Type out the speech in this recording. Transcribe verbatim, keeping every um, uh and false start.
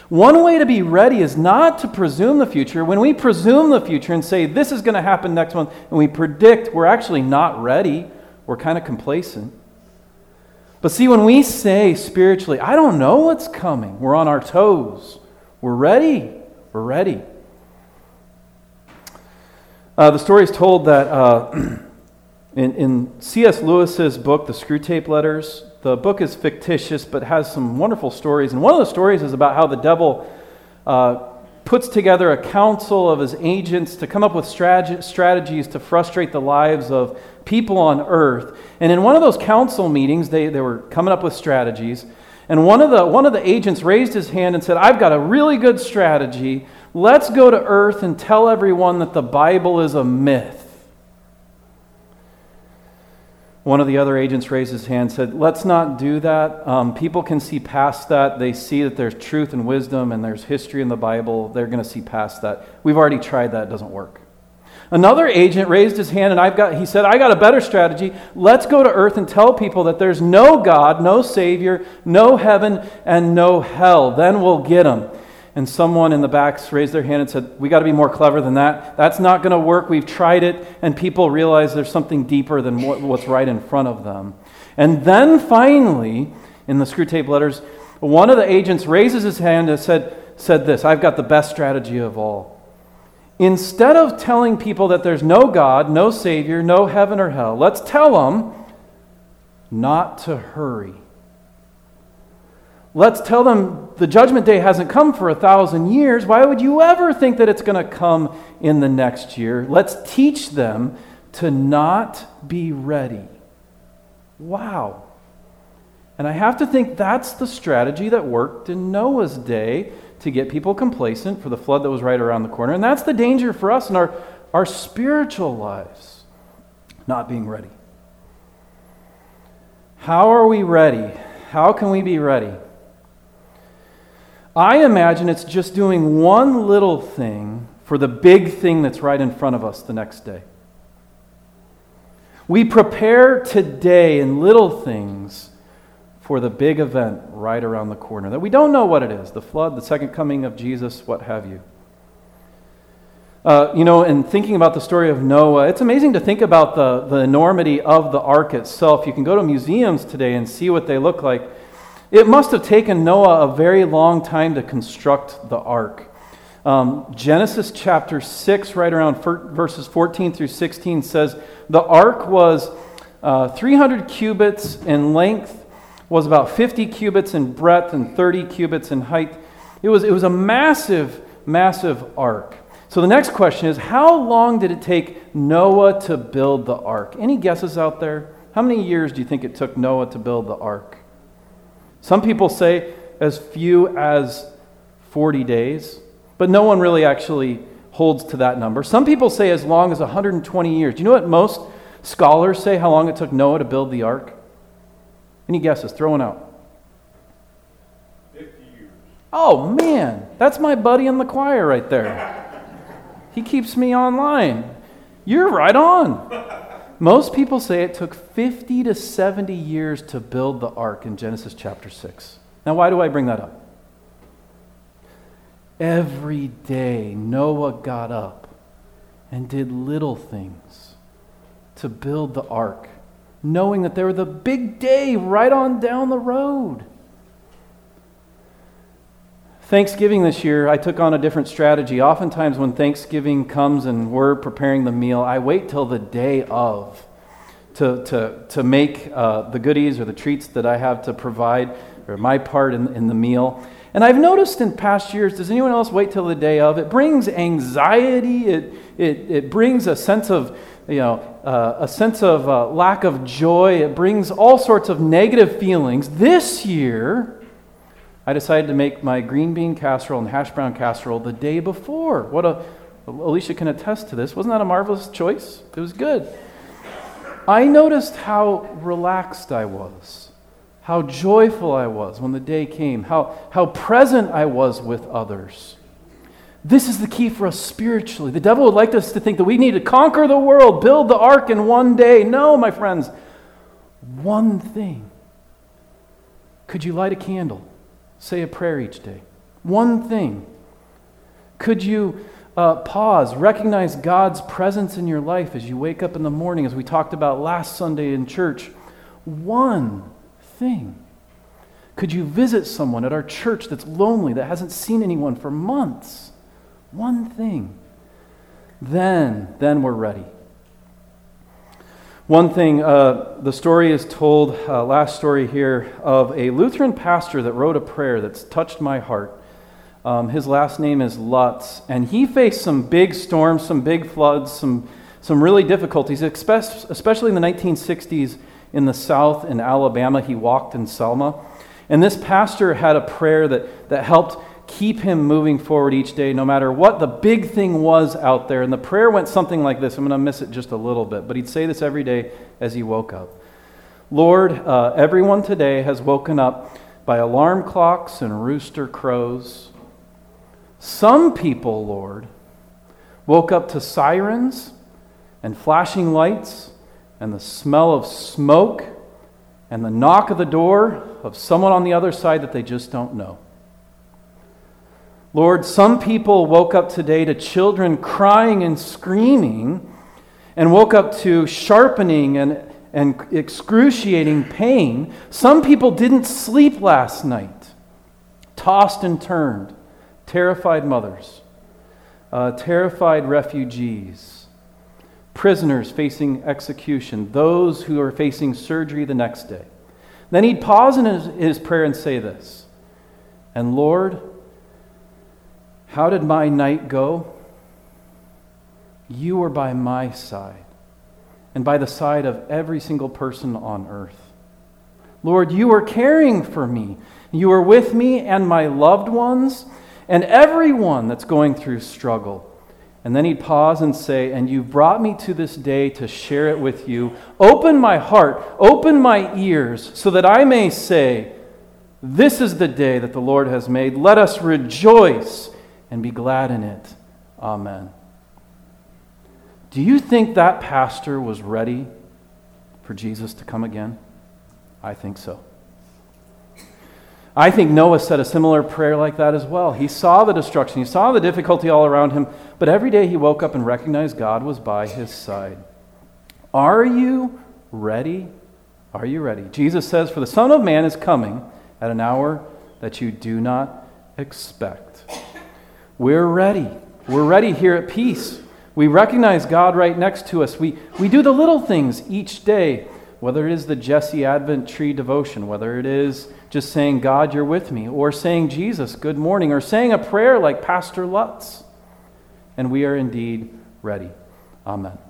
One way to be ready is not to presume the future. When we presume the future and say this is going to happen next month, and we predict, we're actually not ready. We're kind of complacent. But see, when we say spiritually, I don't know what's coming, we're on our toes. We're ready. We're ready. Uh, the story is told that uh, in, in C S Lewis's book, The Screwtape Letters, the book is fictitious but has some wonderful stories. And one of the stories is about how the devil uh, puts together a council of his agents to come up with strat- strategies to frustrate the lives of people on earth. And in one of those council meetings, they, they were coming up with strategies. And one of the one of the agents raised his hand and said, I've got a really good strategy. Let's go to earth and tell everyone that the Bible is a myth. One of the other agents raised his hand and said, let's not do that. Um, people can see past that. They see that there's truth and wisdom and there's history in the Bible. They're going to see past that. We've already tried that. It doesn't work. Another agent raised his hand and I've got. he said, I got a better strategy. Let's go to earth and tell people that there's no God, no Savior, no heaven, and no hell. Then we'll get them. And someone in the back raised their hand and said, we got to be more clever than that. That's not going to work. We've tried it. And people realize there's something deeper than what, what's right in front of them. And then finally, in the Screwtape Letters, one of the agents raises his hand and said, said this, I've got the best strategy of all. Instead of telling people that there's no God, no Savior, no heaven or hell, let's tell them not to hurry. Let's tell them the judgment day hasn't come for a thousand years. Why would you ever think that it's going to come in the next year? Let's teach them to not be ready. Wow. And I have to think that's the strategy that worked in Noah's day to get people complacent for the flood that was right around the corner. And that's the danger for us in our, our spiritual lives, not being ready. How are we ready? How can we be ready? I imagine it's just doing one little thing for the big thing that's right in front of us the next day. We prepare today in little things for the big event right around the corner that we don't know what it is, the flood, the second coming of Jesus, what have you. Uh, you know, and thinking about the story of Noah, it's amazing to think about the, the enormity of the ark itself. You can go to museums today and see what they look like. It must have taken Noah a very long time to construct the ark. Um, Genesis chapter six, right around verses fourteen through sixteen, says the ark was uh, three hundred cubits in length, was about fifty cubits in breadth, and thirty cubits in height. It was, it was a massive, massive ark. So the next question is, how long did it take Noah to build the ark? Any guesses out there? How many years do you think it took Noah to build the ark? Some people say as few as forty days, but no one really actually holds to that number. Some people say as long as one hundred twenty years. Do you know what most scholars say how long it took Noah to build the ark? Any guesses? Throw one out. fifty years. Oh man, that's my buddy in the choir right there. He keeps me online. You're right on. Most people say it took fifty to seventy years to build the ark in Genesis chapter six. Now, why do I bring that up? Every day, Noah got up and did little things to build the ark, knowing that there was the big day right on down the road. Thanksgiving this year, I took on a different strategy. Oftentimes when Thanksgiving comes and we're preparing the meal, I wait till the day of to, to, to make uh, the goodies or the treats that I have to provide, or my part in, in the meal. And I've noticed in past years, does anyone else wait till the day of? It brings anxiety. It, it, it brings a sense of, you know, uh, a sense of uh, lack of joy. It brings all sorts of negative feelings. This year, I decided to make my green bean casserole and hash brown casserole the day before. What a, Alicia can attest to this. Wasn't that a marvelous choice? It was good. I noticed how relaxed I was, how joyful I was when the day came, how, how present I was with others. This is the key for us spiritually. The devil would like us to think that we need to conquer the world, build the ark in one day. No, my friends, one thing. Could you light a candle? Say a prayer each day. One thing. Could you uh, pause, recognize God's presence in your life as you wake up in the morning, as we talked about last Sunday in church? One thing. Could you visit someone at our church that's lonely, that hasn't seen anyone for months? One thing. Then, then we're ready. One thing, uh, the story is told, uh, last story here, of a Lutheran pastor that wrote a prayer that's touched my heart. Um, his last name is Lutz, and he faced some big storms, some big floods, some, some really difficulties, especially in the nineteen sixties in the South in Alabama. He walked in Selma. And this pastor had a prayer that, that helped keep him moving forward each day, no matter what the big thing was out there. And the prayer went something like this. I'm going to miss it just a little bit, but he'd say this every day as he woke up. Lord, uh, everyone today has woken up by alarm clocks and rooster crows. Some people, Lord, woke up to sirens and flashing lights and the smell of smoke and the knock of the door of someone on the other side that they just don't know. Lord, some people woke up today to children crying and screaming and woke up to sharpening and, and excruciating pain. Some people didn't sleep last night, tossed and turned, terrified mothers, uh, terrified refugees, prisoners facing execution, those who are facing surgery the next day. Then he'd pause in his, his prayer and say this, and Lord, how did my night go? You were by my side and by the side of every single person on earth. Lord, you were caring for me. You were with me and my loved ones and everyone that's going through struggle. And then he'd pause and say, and you've brought me to this day to share it with you. Open my heart, open my ears, so that I may say, this is the day that the Lord has made. Let us rejoice and be glad in it. Amen. Do you think that pastor was ready for Jesus to come again? I think so. I think Noah said a similar prayer like that as well. He saw the destruction, he saw the difficulty all around him, but every day he woke up and recognized God was by his side. Are you ready? Are you ready? Jesus says, for the Son of Man is coming at an hour that you do not expect. We're ready. We're ready here at Peace. We recognize God right next to us. We, we do the little things each day, whether it is the Jesse Advent Tree devotion, whether it is just saying, God, you're with me, or saying, Jesus, good morning, or saying a prayer like Pastor Lutz. And we are indeed ready. Amen.